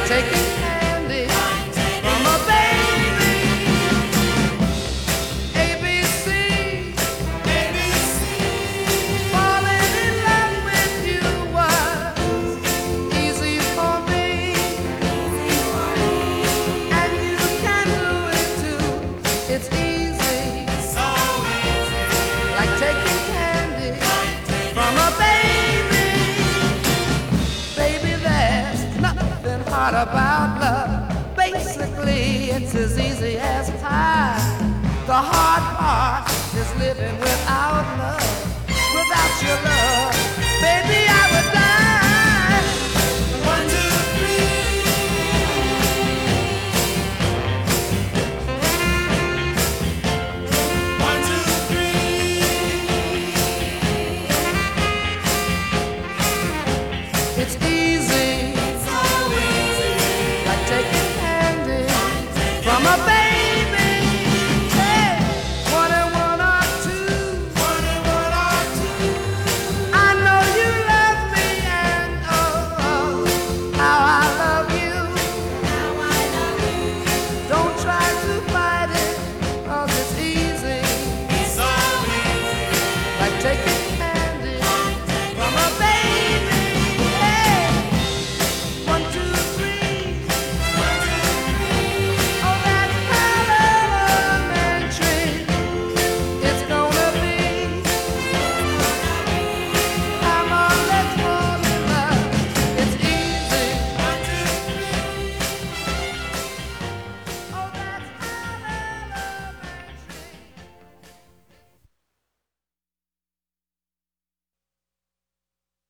taking candy from a baby. ABC, falling in love with you was easy for me, and you can do it too. It's easy, like taking candy from a baby. Baby, there's nothing hard about love. Basically, it's as easy as pie. The hard part is living without love, without your love.